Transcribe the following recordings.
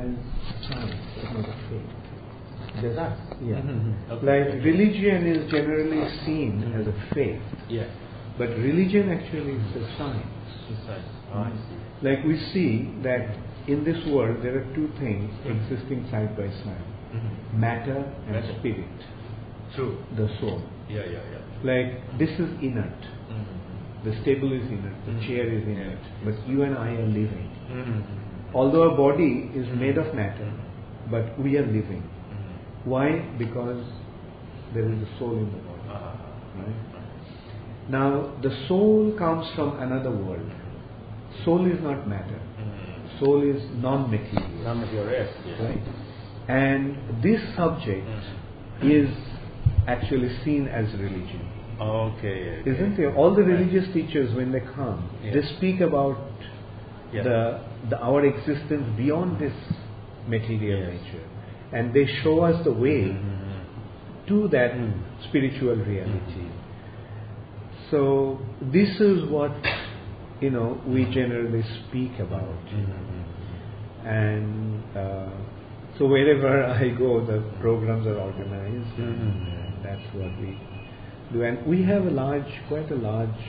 as science, but not a faith. Yes. Yeah. Okay. Like religion is generally seen as a faith, Yeah. but religion actually is a science. I see. Like we see that in this world there are two things existing side by side: matter and Matter. spirit, True. the soul. Yeah. Like this is inert. The table is inert, the chair is inert, but you and I are living. Although our body is made of matter, but we are living. Why? Because there is a soul in the body. Right? Now, the soul comes from another world. Soul is not matter. Soul is non-material. Non-material, yes. Right? And this subject is actually seen as religion. Okay. Isn't it? All the religious teachers, when they come, they speak about our existence beyond this material nature, and they show us the way to that spiritual reality. So this is what we generally speak about, and so wherever I go, the programs are organized, and that's what we do. And we have quite a large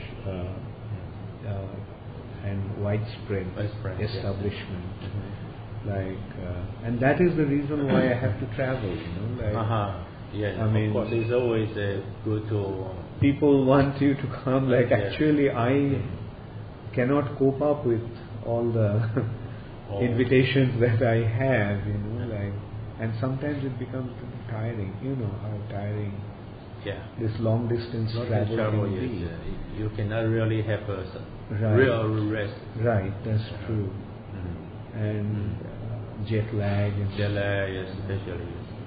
and widespread establishment. And that is the reason why I have to travel. Yeah, I mean, of course, it's always good to. People want you to come. Actually, I cannot cope up with all the invitations that I have. And sometimes it becomes tiring. You know how tiring. Yeah. This long distance travel can be. You cannot really have a real rest. Right, that's true. And jet lag. Jet lag, especially.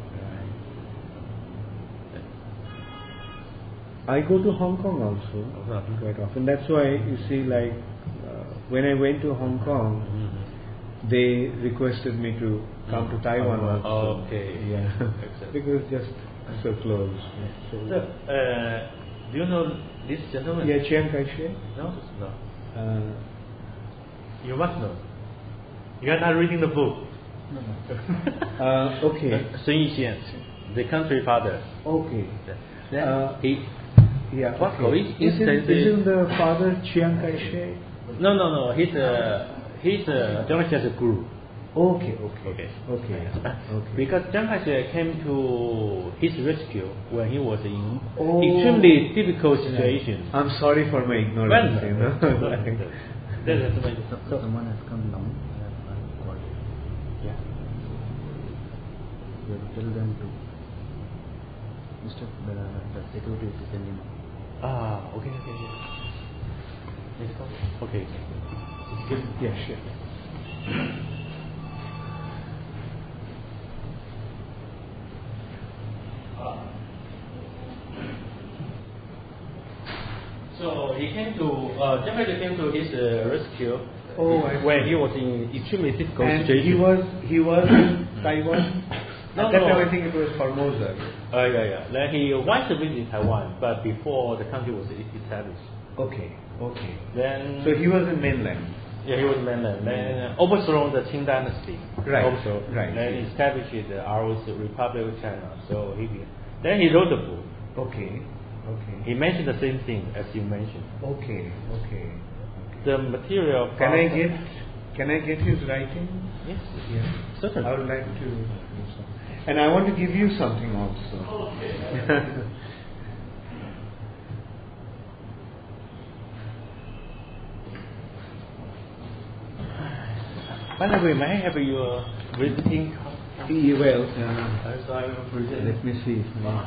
I go to Hong Kong also quite often. That's why you see, when I went to Hong Kong, they requested me to come to Taiwan also. Okay. Yeah. Because just so close. So, do you know this gentleman? Yeah, Chiang Kai-shek. No. You must know. You are not reading the book. No. Okay. Sun Yat-sen, the country father. Okay. What isn't the father Chiang Kai-shek? No. He's Chiang Kai-shek's guru. Okay. Because Chiang Kai-shek came to his rescue when he was in extremely difficult situation. I'm sorry for my ignorance. Someone has come now. Yeah. You have to tell them to Mr. The security to send him. Okay. Let's go. Okay. Yeah, sure. So he came to Chiang Kai-shek came to his rescue when he was in extremely difficult situation. He was in Taiwan. No. I think it was Formosa. Yeah. Then he once visited Taiwan, but before the country was established. Okay. Then So he was in mainland. Yeah, he was mainland. Then overthrown the Qing dynasty. Right. Also. Right. Then established the ROC Republic of China. So then he wrote a book. Okay. He mentioned the same thing as you mentioned. Okay. The material. Can I get his writing? Yes. Yeah. Certainly. I would like to do so. And I want to give you something also. Okay. By the way, may I have your visiting card? Well, So I will present. let me see.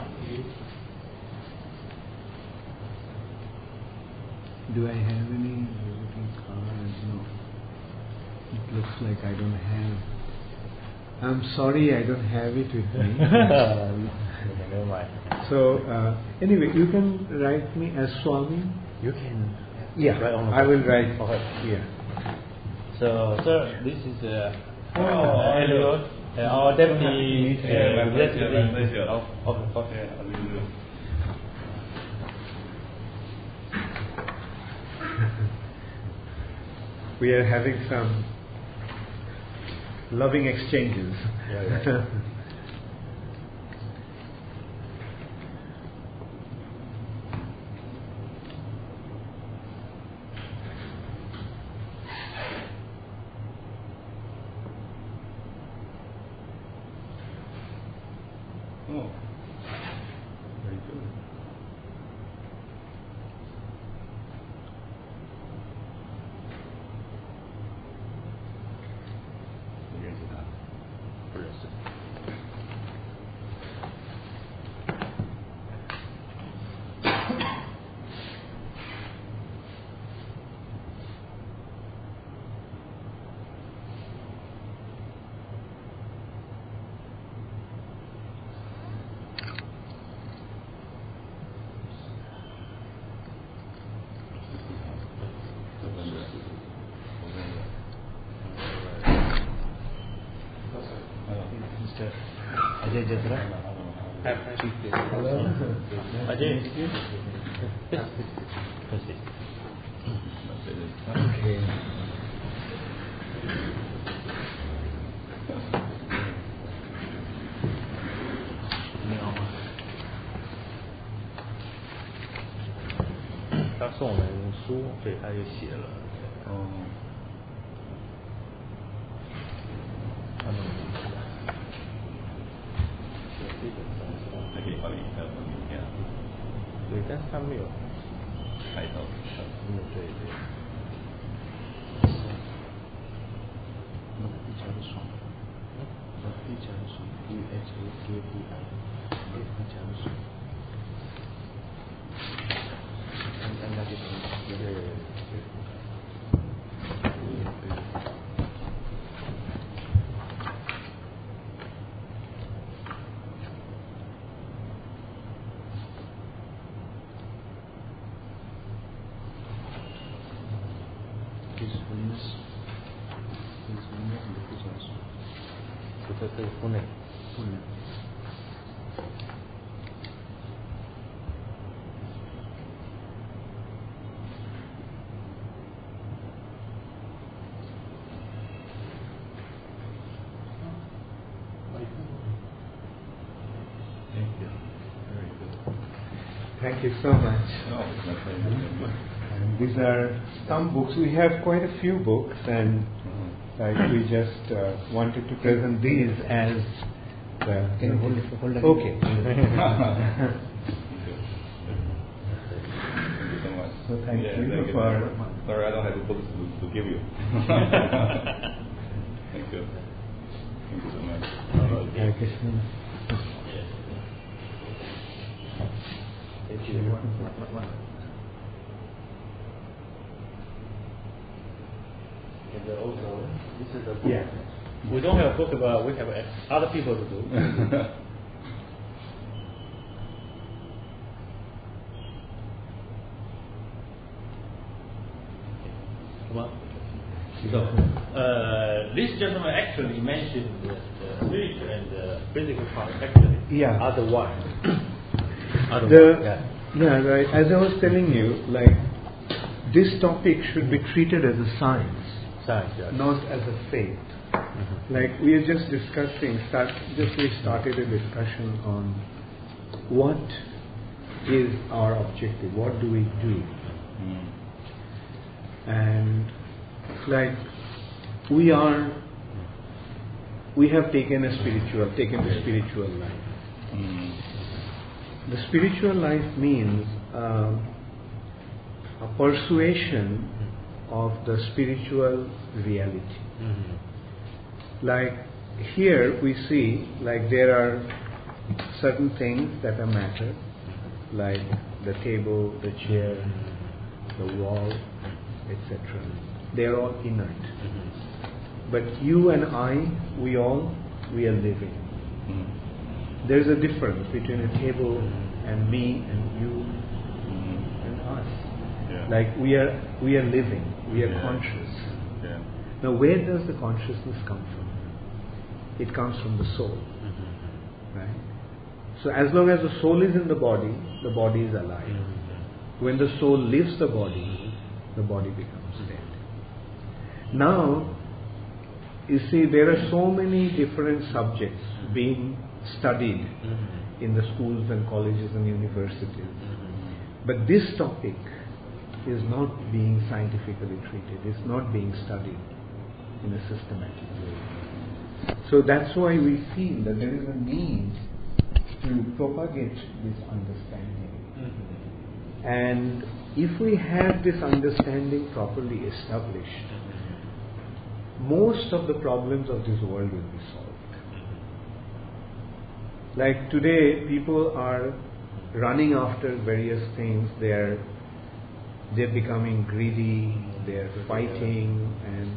Do I have any visiting cards? No. It looks like I don't have. I'm sorry, I don't have it with me. Never mind. So anyway, you can write me as Swami. You can. Yeah, write on the I will book. write. Okay. Yeah. So, sir, this is Elliot, our deputy president of We are having some loving exchanges. Yeah. Oh, very good. Mr. Ajay Jatra. Hello. Ajay. Okay. 他送我们书，对，他就写了。 哦。还可以帮你还有名片。 对，但是他没有开头。 对。 那比较爽。比较爽 ，UHAKPI， 比较爽。看那个这个户内。 Thank you so much. And these are some books. We have quite a few books, and we just wanted to present these as. Can you hold it? Okay. Thank you so much. So thank you for. Sorry, I don't have the books to give you. Thank you. Thank you so much. Thank you so much. Thank you. And also, this is a book. Yeah. We don't have a book, but we have other people to do. Come on. So, this gentleman actually mentioned that the spiritual and the physical part actually are the one. Yeah, right. As I was telling you, like, this topic should be treated as a science, not as a faith. Like, we are just discussing, we started a discussion on what is our objective, what do we do? And like, we have taken the spiritual life. The spiritual life means a persuasion of the spiritual reality. Like here we see, like, there are certain things that are matter, like the table, the chair, the wall, etc. They are all inert. But you and I, we are living. There is a difference between a table and me and you and us. Yeah. Like, we are living, we are conscious. Yeah. Now, where does the consciousness come from? It comes from the soul. Right? So as long as the soul is in the body is alive. When the soul leaves the body becomes dead. Now, you see, there are so many different subjects being studied in the schools and colleges and universities. But this topic is not being scientifically treated, it's not being studied in a systematic way. So that's why we feel that there is a need to propagate this understanding. And if we have this understanding properly established, most of the problems of this world will be solved. Like today, people are running after various things. They're becoming greedy. They're fighting,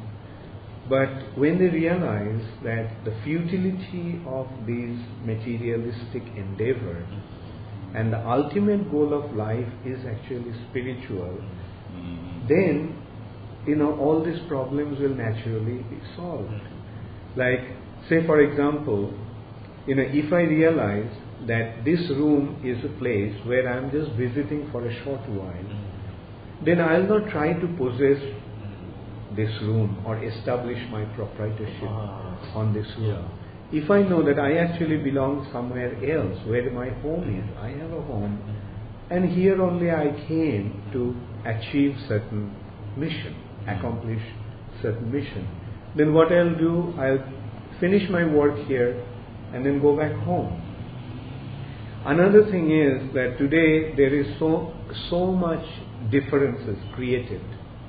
but when they realize that the futility of these materialistic endeavor and the ultimate goal of life is actually spiritual, then all these problems will naturally be solved. Like, say for example, if I realize that this room is a place where I'm just visiting for a short while, then I'll not try to possess this room or establish my proprietorship on this room. If I know that I actually belong somewhere else where my home is, I have a home, and here only I came to achieve certain mission, accomplish certain mission, then what I'll do, I'll finish my work here and then go back home. Another thing is that today there is so much differences created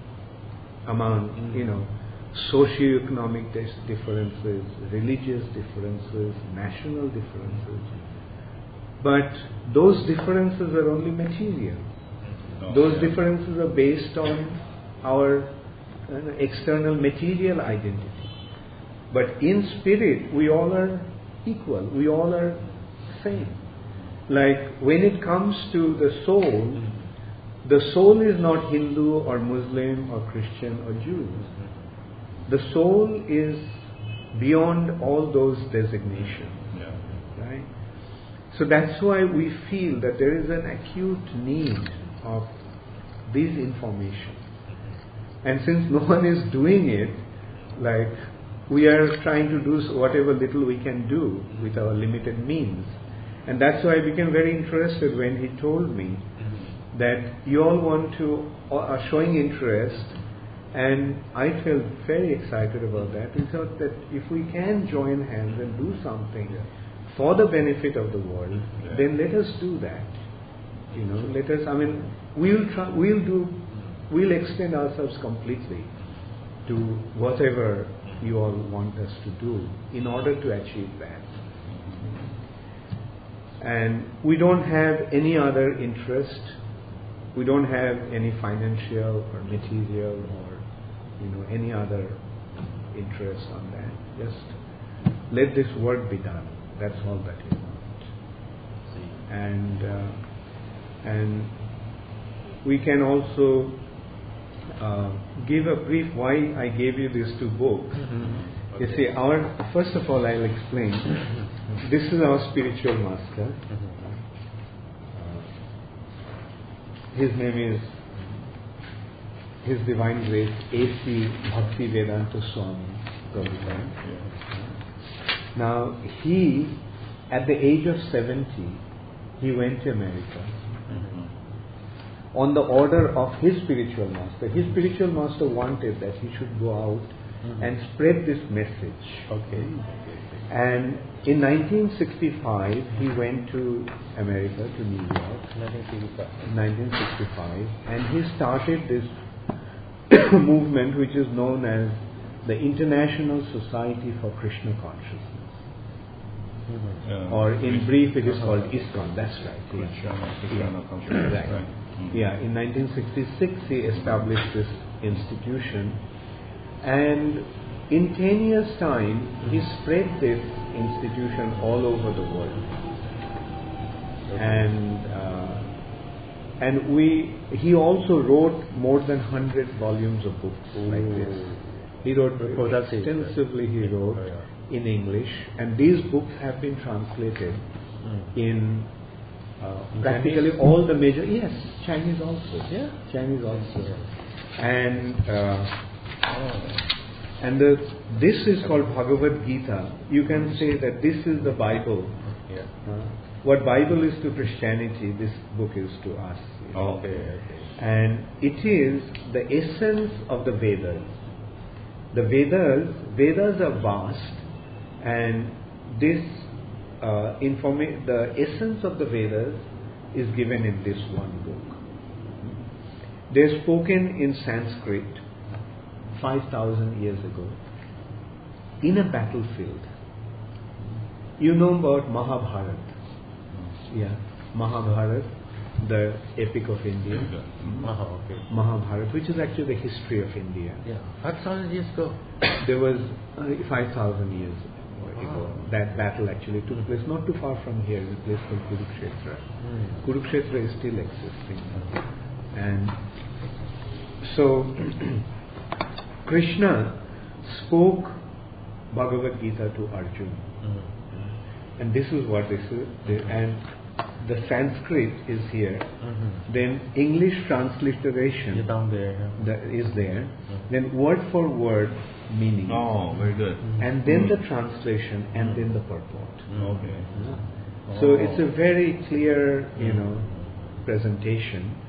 among socio-economic differences, religious differences, national differences. But those differences are only material. Those differences are based on our external material identity. But in spirit, we all are equal. We all are same. Like when it comes to the soul is not Hindu or Muslim or Christian or Jew. The soul is beyond all those designations. Right? So that's why we feel that there is an acute need of this information. And since no one is doing it, like we are trying to do whatever little we can do with our limited means. And that's why I became very interested when he told me that you all are showing interest, and I felt very excited about that. We thought that if we can join hands and do something for the benefit of the world, then let us do that. Let us. We'll extend ourselves completely to whatever you all want us to do in order to achieve that. And we don't have any other interest. We don't have any financial or material or any other interest on that. Just let this work be done. That's all that we want. And we can also give a brief why I gave you these two books. You see, first of all, I'll explain. This is our spiritual master. His name is His Divine Grace A.C. Bhaktivedanta Swami Prabhupada. Now, he, at the age of 70, he went to America on the order of his spiritual master. His spiritual master wanted that he should go out and spread this message. Okay. And in 1965, he went to America, to New York. 1965, and he started this movement which is known as the International Society for Krishna Consciousness. Or in brief, it is called ISKCON. That's right. Krishna Consciousness. Right. Yeah, in 1966 he established this institution, and in 10 years' time he spread this institution all over the world. And he also wrote more than 100 volumes of books like this. He wrote extensively. He wrote in English, and these books have been translated in practically all the major. Yes, Chinese also. Yeah, Chinese also. And And this is called Bhagavad Gita. You can say that this is the Bible. Yeah. What Bible is to Christianity, this book is to us. Okay. And it is the essence of the Vedas. The Vedas are vast, and this the essence of the Vedas is given in this one book. They're spoken in Sanskrit 5,000 years ago in a battlefield. You know about Mahabharata. Yeah, Mahabharata, the epic of India. Okay. Mahabharata, which is actually the history of India. Yeah. 5,000 years ago. There was 5,000 years ago. That battle actually took place not too far from here, in a place called Kurukshetra. Kurukshetra is still existing. And so Krishna spoke Bhagavad Gita to Arjuna. And this is what this is. And the Sanskrit is here. Then English transliteration is there. Then word for word meaning. Oh, very good. And then the translation and then the purport. Okay. So it's a very clear, presentation.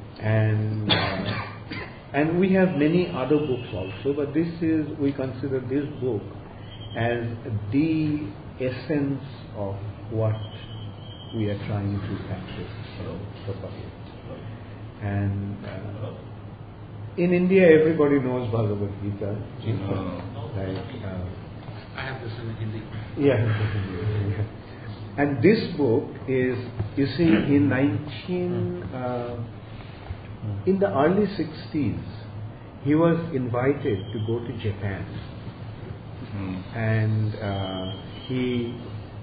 And we have many other books also, but we consider this book as the essence of what we are trying to practice. And in India, everybody knows Bhagavad Gita. I have this in Hindi. Yeah. And this book is, you see, in the early 60s, he was invited to go to Japan. And he,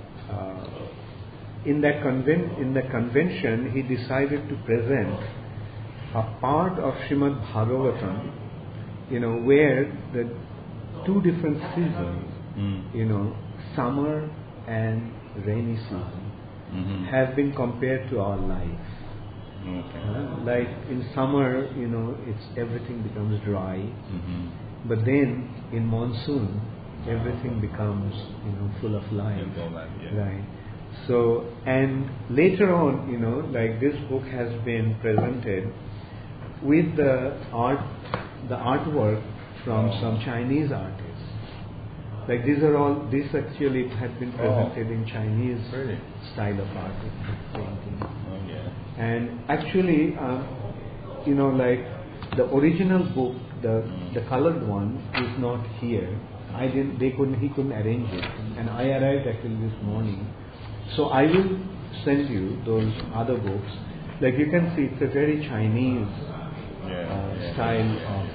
in the convention, he decided to present a part of Srimad Bhagavatam, where the two different seasons, summer and rainy season, have been compared to our life. Like in summer, everything becomes dry, but then in monsoon, everything becomes, full of life. Right. So, and later on, like this book has been presented with the artwork from some Chinese artists. Like this actually had been presented in Chinese style of art painting. And actually, like the original book, the colored one is not here. He couldn't arrange it, and I arrived actually this morning. So I will send you those other books. Like you can see, it's a very Chinese style of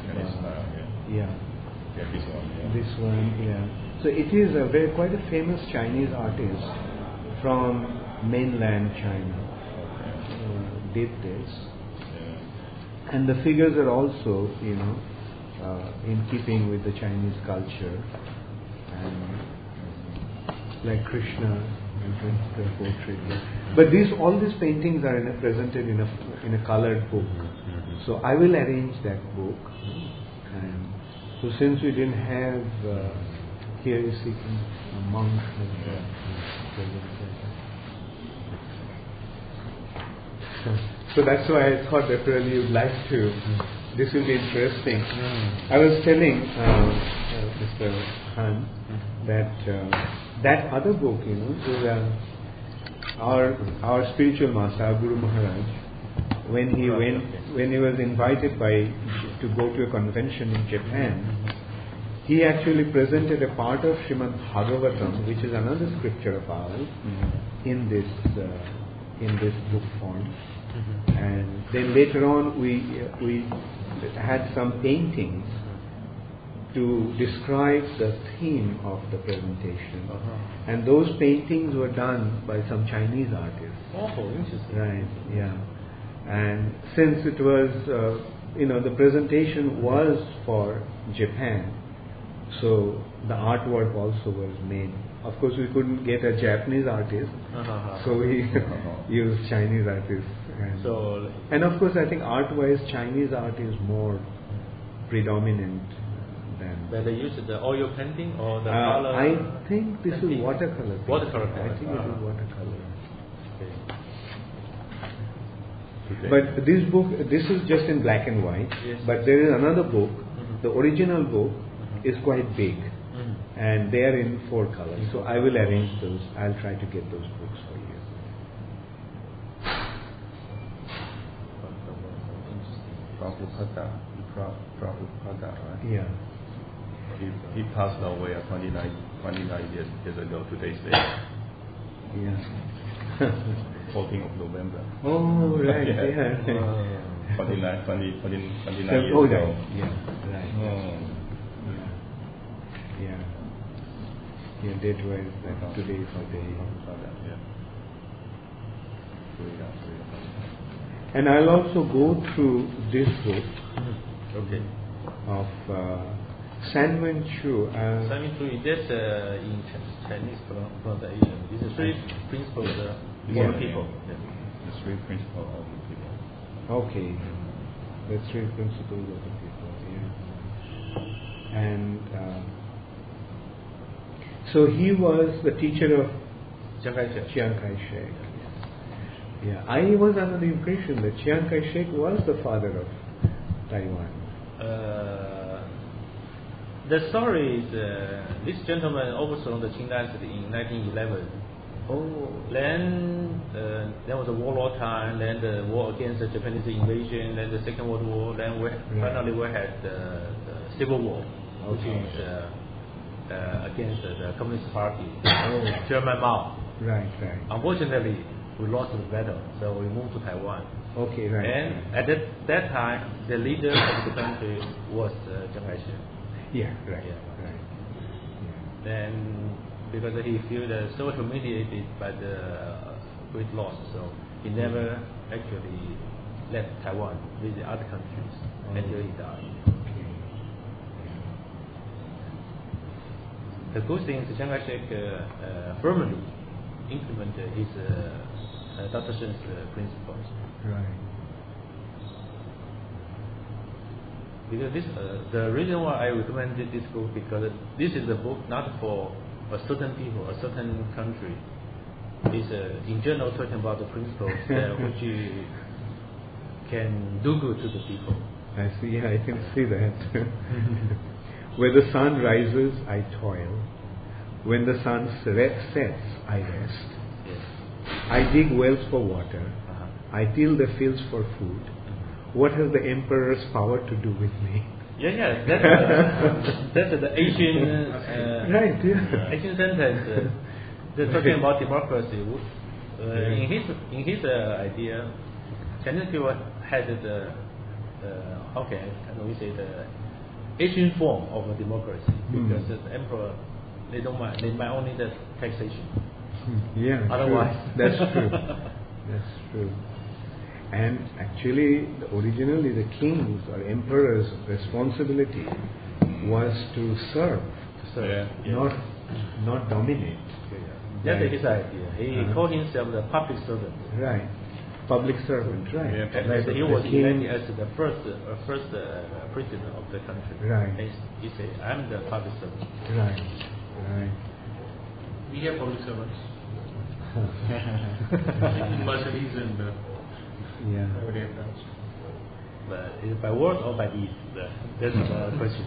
this one. Yeah. So it is quite a famous Chinese artist from mainland China did this, and the figures are also in keeping with the Chinese culture, and like Krishna. The portrait. But all these paintings are presented in a colored book. So I will arrange that book. And so since we didn't have here, you see, a monk so that's why I thought that really you'd like to. This will be interesting. I was telling Mr. Han that that other book, is our spiritual master, our Guru Maharaj, when he was invited to go to a convention in Japan, he actually presented a part of Srimad Bhagavatam, which is another scripture of ours, in this book form. And then later on, we had some paintings to describe the theme of the presentation. And those paintings were done by some Chinese artists. Oh, interesting. Right, yeah. And since it was, the presentation was for Japan, so the artwork also was made. Of course, we couldn't get a Japanese artist, so we used Chinese artists. And of course, I think art-wise, Chinese art is more predominant understand. But they use the oil painting or the color? I think this painting? is watercolor. Watercolor. I think it is watercolor. Okay. But this is just in black and white. Yes. But there is another book. The original book is quite big, and they are in 4 colors. So I will arrange those. I'll try to get those books for you. Prabhupada, right? Yeah. He passed away 29 years ago today's day. Yeah. 14th of November. Oh, right. Yeah. Yeah. 29 years Oh, ago. right. Yeah. Right. Oh. Yeah. Yeah. That was like today for the. Yeah. And I'll also go through this book Okay. of Sanwen Chu. Sanwen Chu, that's in Chinese pronunciation. It's a 3 principles for the people. Yeah. The 3 principles of the people. Okay. The 3 principles of the people. Yeah. And so he was the teacher of Chiang Kai-shek. Yeah, I was under the impression that Chiang Kai-shek was the father of Taiwan. The story is this gentleman overthrew the Qing dynasty in 1911. Oh. Then there was a warlord time, then the war against the Japanese invasion, then the Second World War, then finally we had the Civil War, which is against the Communist Party, Chairman Mao. Right. Unfortunately, we lost the battle, so we moved to Taiwan. Okay, right. And at that time, the leader of the country was Chiang Kai-shek. Yeah, right. Yeah. Right. Then, because he felt so humiliated by the great loss, so he never actually left Taiwan with the other countries until he died. Okay. The good thing is Chiang Kai-shek firmly implemented his Dr. Shen's principles. Right. Because this, the reason why I recommended this book, because this is a book not for a certain people, a certain country. It's in general talking about the principles which can do good to the people. I see. I can see that. Where the sun rises, I toil. When the sun sets, I rest. Yes. I dig wells for water. I till the fields for food. What has the emperor's power to do with me? Yeah. That's the Asian right. Yeah. Asian sentence. They're talking about democracy. In his idea, Chinese people had the how can we say the Asian form of a democracy, because the emperor they don't mind. They might only the taxation. Yeah. Otherwise, true. That's true. That's true. And actually, originally the king's or emperor's responsibility was to serve, not dominate. That's his idea. He called himself the public servant. Right, public servant. Right. Yeah, and he was elected as the first president of the country. Right. And he said, "I'm the public servant." Right. We have public servants. In Mercedes and everybody else. But is it by word or by deed? That's the question.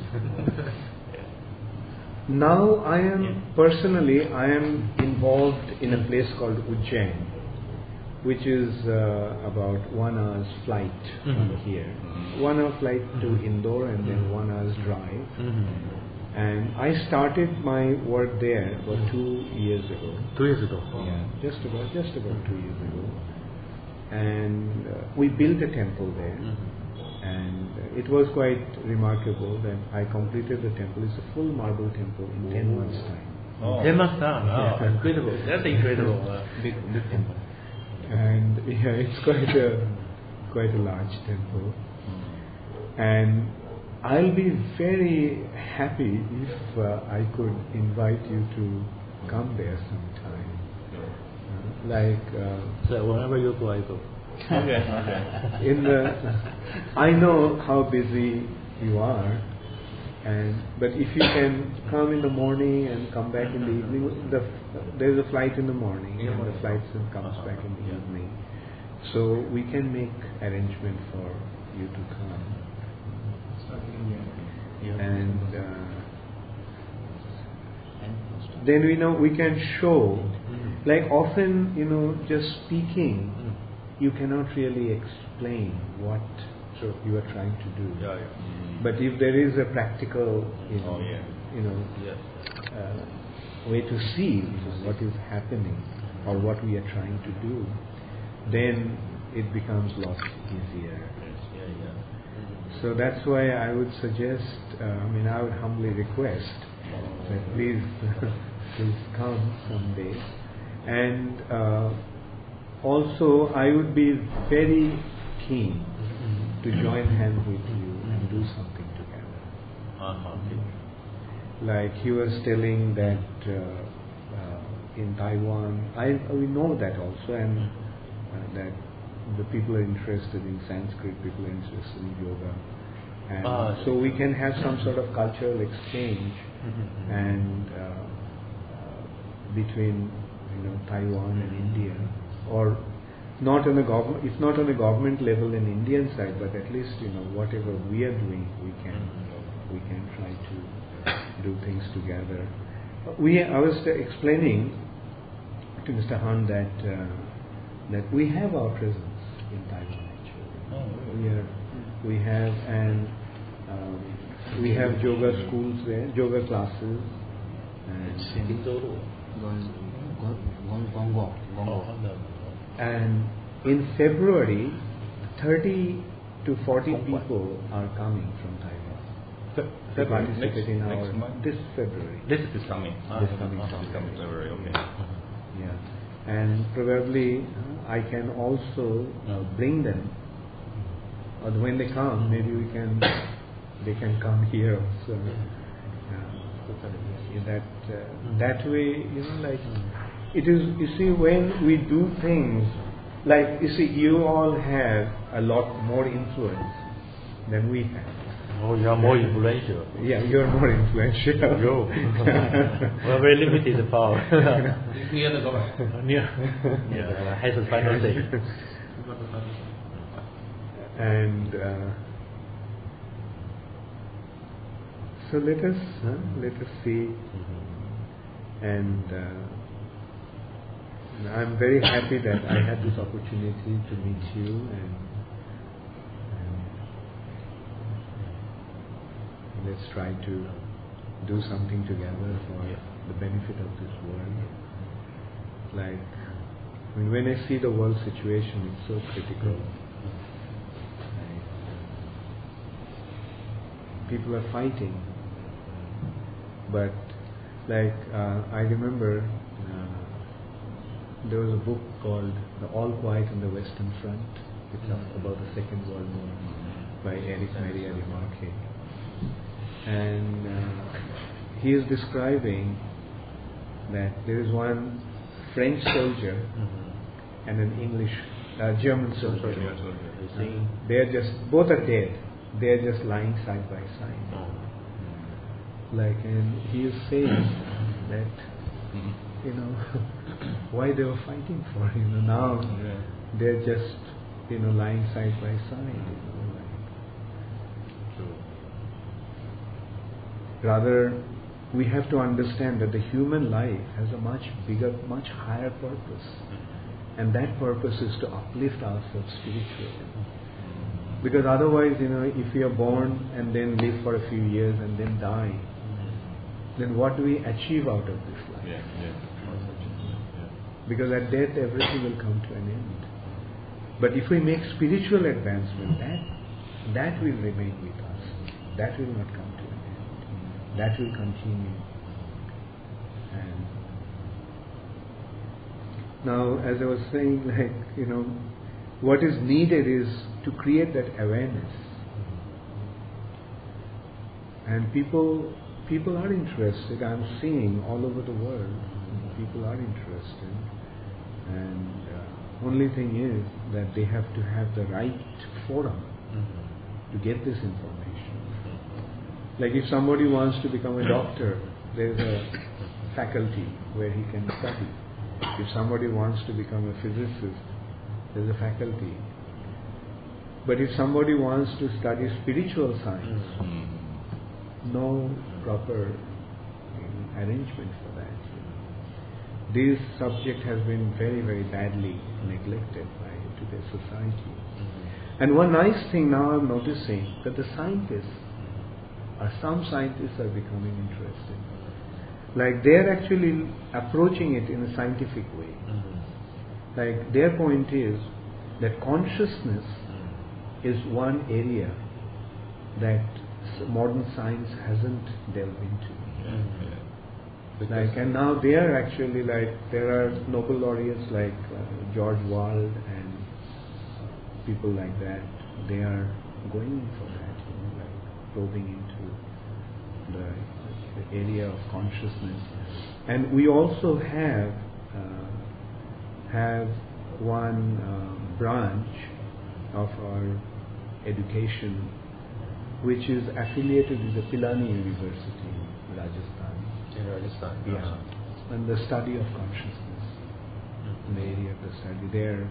Now I am involved in a place called Ujjain, which is about 1 hour's flight from here. 1 hour flight to Indore and then 1 hour's drive. And I started my work there about 2 years ago. 2 years ago. Yeah, just about 2 years ago. And we built a temple there. And it was quite remarkable that I completed the temple. It's a full marble temple in 10 months' time. 10 months time. Wow, incredible. That's incredible. Big temple. And it's quite a large temple. And I'll be very happy if I could invite you to come there sometime. So whenever you go, I go. Okay. I know how busy you are, But if you can come in the morning and come back in the evening, there's a flight in the morning and the flight comes back in the evening. So we can make arrangement for you to come. And then we can show, like often, just speaking, you cannot really explain what you are trying to do. But if there is a practical, way to see what is happening or what we are trying to do, then it becomes a lot easier. So that's why I would suggest, I would humbly request that please come someday. And also I would be very keen to join hands with you and do something together. Like he was telling that in Taiwan, we know that also, and that the people are interested in Sanskrit, people are interested in yoga, and so we can have some sort of cultural exchange and between Taiwan and India, or not on a government. It's not on a government level in Indian side, but at least whatever we are doing, we can try to do things together. I was explaining to Mr. Han that we have our presence in Taiwan actually. We have, and we have yoga schools there, yoga classes, and in February 30 to 40 people are coming from Taiwan to participate in our this February. This is coming. This coming February. Okay. Yeah, and probably I can also bring them, or when they come, maybe they can come here also. That way, like it is. You see, when we do things, like you all have a lot more influence than we have. Oh, you are more influential. Yeah, you are more influential. Yo. Well, very limited power. Near the door. Has a final say. And so let us see. And I'm very happy that I had this opportunity to meet you and let's try to do something together for the benefit of this world. Like, when I see the world situation, it's so critical. People are fighting, but I remember there was a book called The All Quiet on the Western Front. It's about the Second World War by Eric Maria Remarque. And he is describing that there is one French soldier and an German soldier. They are both are dead. They are just lying side by side. And he is saying that why they were fighting for. Now they are just lying side by side. Rather, we have to understand that the human life has a much bigger, much higher purpose. And that purpose is to uplift ourselves spiritually. Because otherwise, if we are born and then live for a few years and then die, then what do we achieve out of this life? Because at death, everything will come to an end. But if we make spiritual advancement, that will remain with us. That will not come to an end. That will continue. And now, as I was saying, what is needed is to create that awareness. And people are interested. I'm seeing all over the world, people are interested. And only thing is that they have to have the right forum to get this information. Like if somebody wants to become a doctor, there is a faculty where he can study. If somebody wants to become a physicist, there is a faculty. But if somebody wants to study spiritual science, no proper arrangement for that. This subject has been very, very badly neglected by today's society. And one nice thing now I'm noticing that the scientists, or some scientists are becoming interested. Like they're actually approaching it in a scientific way. Like their point is that consciousness is one area that modern science hasn't delved into. Like, and now they are actually like, there are Nobel laureates like George Wald and people like that. They are going in for that, like probing into the area of consciousness. And we also have one branch of our education which is affiliated with the Pilani University in Rajasthan. In Rajasthan. Yeah. And the study of consciousness. In the area of the study.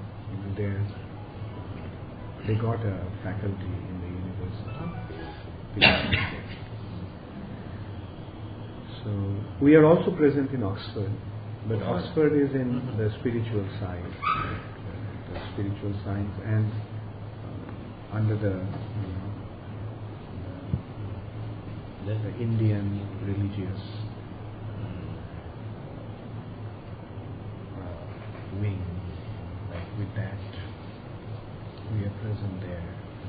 They got a faculty in the university. So we are also present in Oxford, but Oxford is in the spiritual side, and under the Indian religious wing. Like with that, we are present there.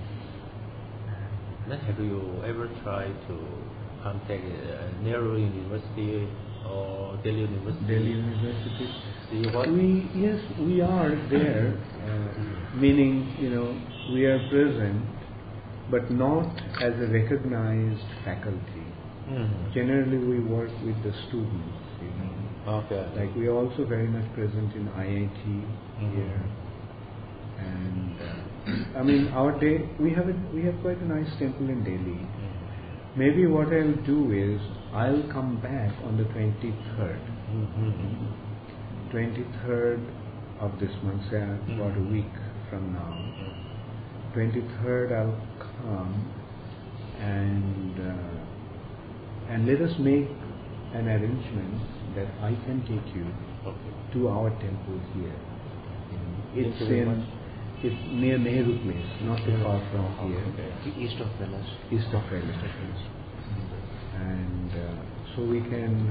Then have you ever tried to contact Nehru University or Delhi University? Delhi University. See what? Yes, we are there, meaning, we are present, but not as a recognized faculty. Generally, we work with the students, Okay. Like we are also very much present in IIT here, and I mean, we have quite a nice temple in Delhi. Maybe what I'll do is I'll come back on the 23rd. 23rd of this month, say about a week from now. 23rd I'll come and let us make an arrangement that I can take you to our temple here. It's near Nehru Place, not too far from here. East of Palace. East of Palace. And so we can,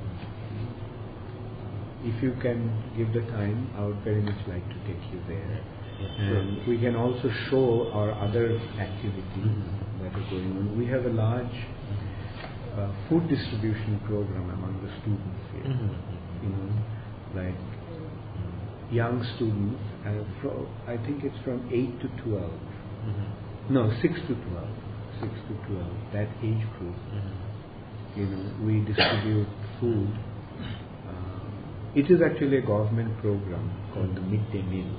if you can give the time, I would very much like to take you there. And we can also show our other activities that are going on. We have a large food distribution program among the students here. Like young students, I think it's from 8 to 12. No, 6 to 12. 6 to 12, that age group. We distribute food. It is actually a government program called the Midday Meal.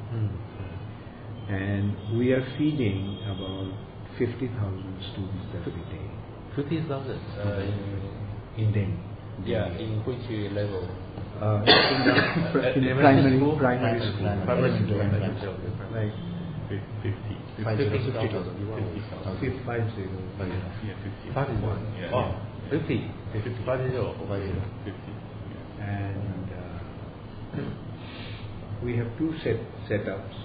And we are feeding about 50,000 students every day. 50,000 in Delhi. Yeah, in which level? In primary school. Primary school. Like 50,000. 50. And we have two setups.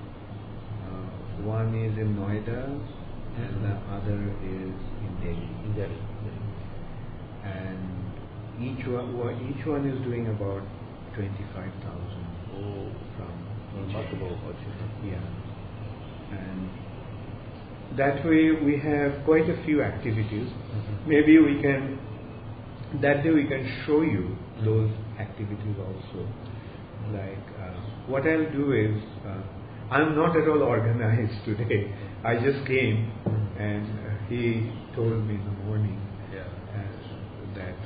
One is in Noida and the other is in Delhi. And each one is doing about 25,000 from Remarkable opportunity. Yeah. And that way we have quite a few activities. Maybe that day we can show you those activities also. Like what I'll do is, I'm not at all organized today. I just came and he told me in the morning that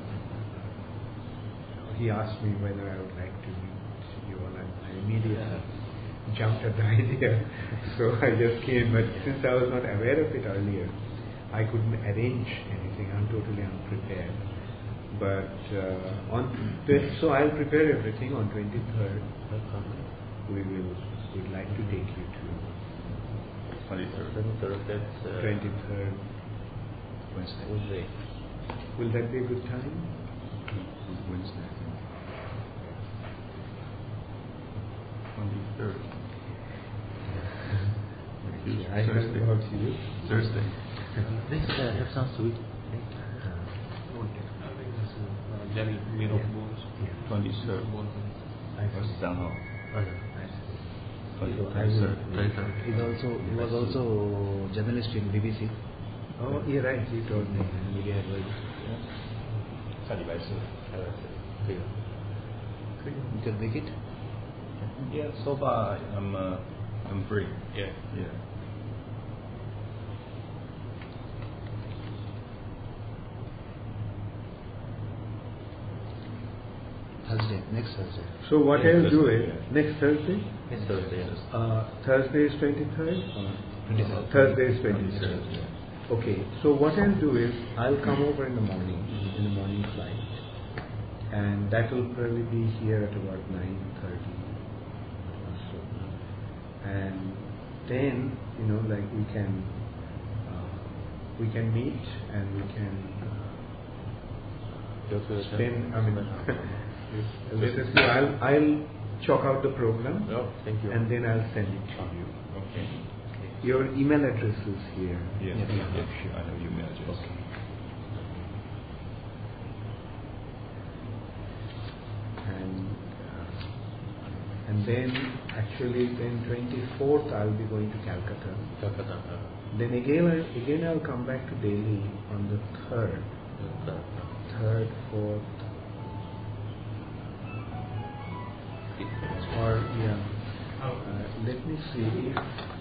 he asked me whether I would like to meet you all, and I immediately jumped at the idea. So I just came, but since I was not aware of it earlier, I couldn't arrange anything. I'm totally unprepared. But so I'll prepare everything on 23rd. We'd like to take you to 23rd. That's 23rd Wednesday. Will that be a good time? Wednesday. 23rd. I heard about you. Thursday. This have some sweet. Jelly, middle balls. 23rd. What's down hall? He was also journalist in BBC. Oh, you're right. You told me. Media advisor. 下礼拜四。 可以。 You can make it? Yeah, so far I'm free. Yeah. Yeah. Thursday, next Thursday. So what Yeah, I'll do is Thursday, next Thursday. Next Thursday. Thursday is 23rd. 23rd. Thursday is 23rd. Okay. So what I'll do is I'll come over in the morning, in the morning flight, and that will probably be here at about 9:30 or so. And then like we can meet and we can Go to the spend. I mean, I'll chalk out the program. Oh, thank you. And then I'll send it to you. Okay. Your email address is here. Yes. Yeah. Yes. I have your email address. Okay. And then actually then 24th I'll be going to Calcutta. Calcutta. Then again I'll come back to Delhi on the 3rd, 4th. Or let me see.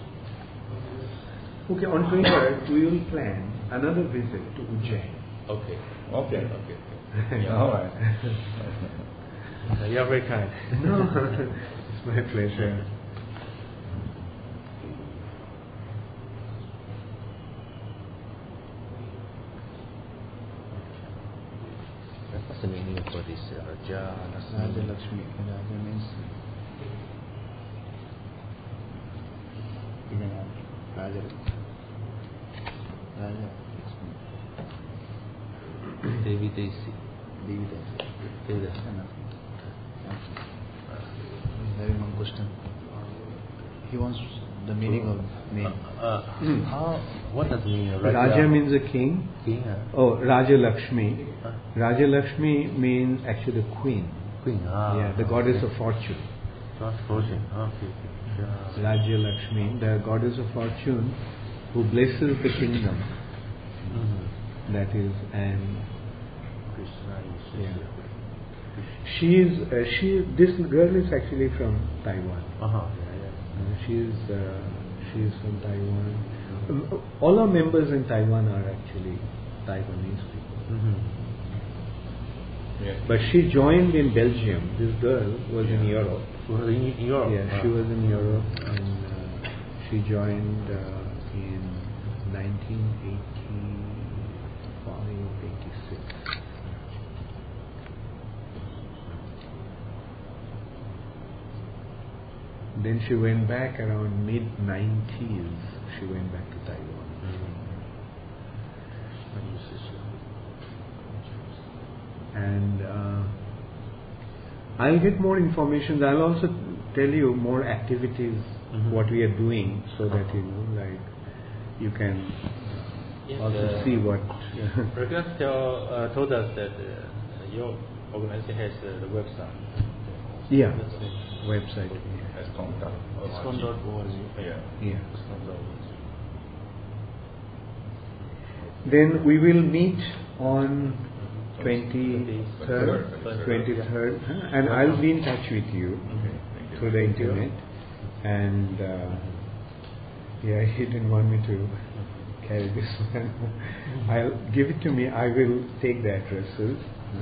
Okay, on 23rd we will plan another visit to Ujjain. Okay. Okay. Okay. Yeah. All right. You are very kind. No, it's my pleasure. What's the meaning for this Raja Raja Lakshmi. Raja means Raja. Raja Lakshmi. Devi Desi. Devi Dasi. Devi Dasi. Very one question. He wants the meaning of name. What does mean Raja means a king. King. Oh, Raja Lakshmi. Raja Lakshmi means actually the queen. Queen. Yeah, the goddess of fortune. Not fortune. Okay. Raja Lakshmi, the goddess of fortune, who blesses the kingdom. Mm-hmm. That is, and Krishna is. yeah. This girl is actually from Taiwan. She's from Taiwan. All our members in Taiwan are actually Taiwanese people. Mm-hmm. Yeah. But she joined in Belgium. This girl was in Europe. Was in Europe. Yeah, she was in Europe, and she joined in 1985 or 86. Then she went back around mid-90s. She went back to Taiwan. And I'll get more information. I'll also tell you more activities, what we are doing, so that you can also see what. Prakash told us that your organization has the website. Yeah, That's it. website. ISKCON.org. Yeah. Then we will meet on 23rd, and I'll be in touch with you through the internet. And he didn't want me to carry this one. I'll give it to me. I will take the addresses.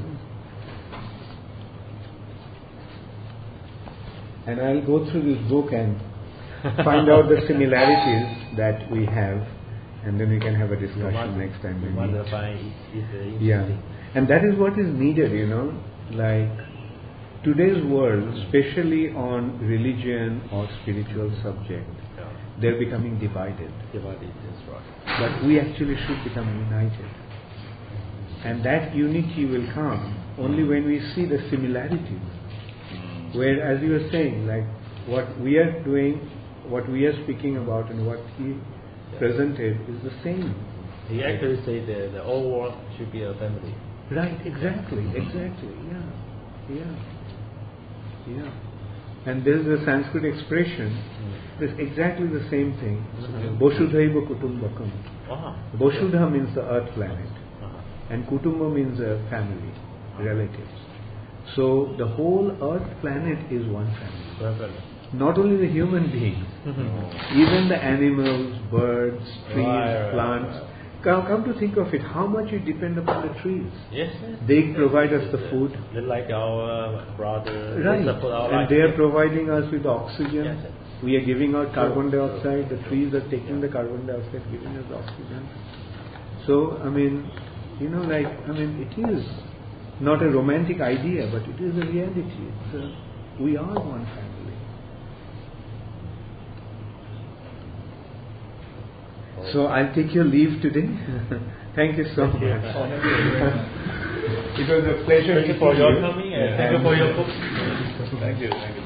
And I'll go through this book and find out the similarities that we have and then we can have a You discussion want- next time we you want meet. to find it Yeah, interesting. and that is what is needed, like today's world, especially on religion or spiritual subject, Yeah. they're becoming divided. Divided is right. But we actually should become united. And that unity will come only when we see the similarities. Where, as you were saying, like what we are doing, what we are speaking about and what he presented is the same. He actually say the whole world should be a family. Right, exactly, yeah. And there is a Sanskrit expression, it's exactly the same thing. Boshudhaiva Kutumbakam. Wow. Boshudha means the earth planet, Uh-huh. and Kutumba means a family, relatives. So the whole earth planet is one family. Perfect. Not only the human beings, even the animals, birds, trees, Right. plants. Come to think of it, how much we depend upon the trees. Yes. They provide us the food. They're like our brother. Right, They support our and life. they are providing us with oxygen. Yes, yes. We are giving out carbon dioxide. The trees are taking the carbon dioxide, giving us oxygen. So, it is not a romantic idea, but it is a reality. We are one family. So I'll take your leave today. Thank you so much. It was a pleasure. Thank you for meeting your you. coming and thank you for your book. Thank you.